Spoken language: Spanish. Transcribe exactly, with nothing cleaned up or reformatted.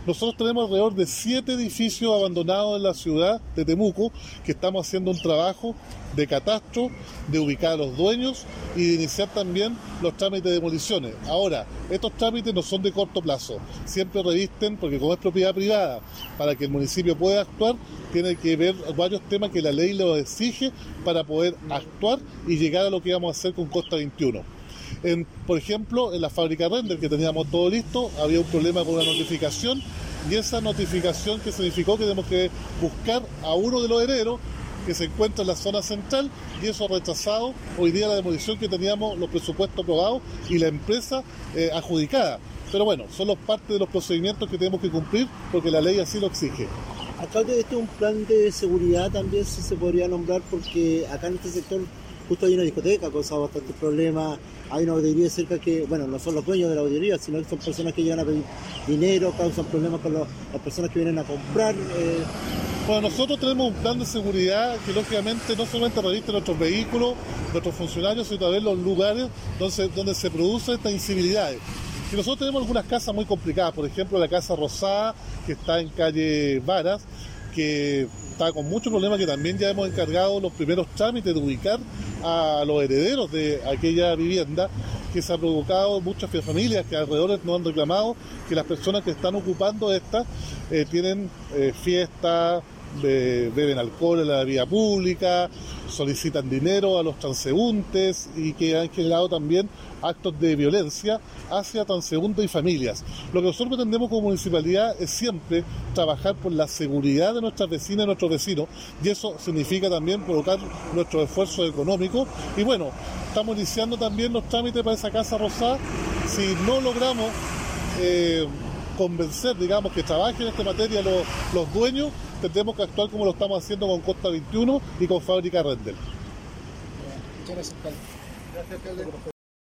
Nosotros tenemos alrededor de siete edificios abandonados en la ciudad de Temuco, que estamos haciendo un trabajo de catastro, de ubicar a los dueños y de iniciar también los trámites de demoliciones. Ahora, estos trámites no son de corto plazo, siempre revisten, porque como es propiedad privada, para que el municipio pueda actuar, tiene que ver varios temas que la ley lo exige para poder actuar y llegar a lo que íbamos a hacer con Costa veintiuno. En, por ejemplo, en la fábrica Render, que teníamos todo listo, había un problema con una notificación, y esa notificación que significó que tenemos que buscar a uno de los herederos que se encuentra en la zona central, y eso ha rechazado hoy día la demolición que teníamos, los presupuestos aprobados y la empresa eh, adjudicada. Pero bueno, son los parte de los procedimientos que tenemos que cumplir porque la ley así lo exige. Alcalde, este es un plan de seguridad también, si se podría nombrar, porque acá en este sector justo hay una discoteca, ha causado bastantes problemas, hay una botillería cerca que, bueno, no son los dueños de la botillería, sino que son personas que llegan a pedir dinero, causan problemas con los, las personas que vienen a comprar. Eh. Bueno, nosotros tenemos un plan de seguridad que lógicamente no solamente reviste nuestros vehículos, nuestros funcionarios, sino también los lugares donde, donde se producen estas incivilidades. Y nosotros tenemos algunas casas muy complicadas, por ejemplo la Casa Rosada, que está en calle Varas, que está con muchos problemas, que también ya hemos encargado los primeros trámites de ubicar a los herederos de aquella vivienda, que se ha provocado muchas familias que alrededor nos han reclamado que las personas que están ocupando estas eh, tienen eh, fiestas, be beben alcohol en la vía pública, solicitan dinero a los transeúntes y que han generado también actos de violencia hacia transeúntes y familias. Lo que nosotros pretendemos como municipalidad es siempre trabajar por la seguridad de nuestras vecinas y nuestros vecinos, y eso significa también provocar nuestros esfuerzos económicos. Y bueno, estamos iniciando también los trámites para esa Casa Rosada. Si no logramos eh, convencer, digamos, que trabajen en esta materia los, los dueños, tendremos que actuar como lo estamos haciendo con Costa veintiuno y con Fábrica Render. Muchas gracias, alcalde. Gracias, alcalde.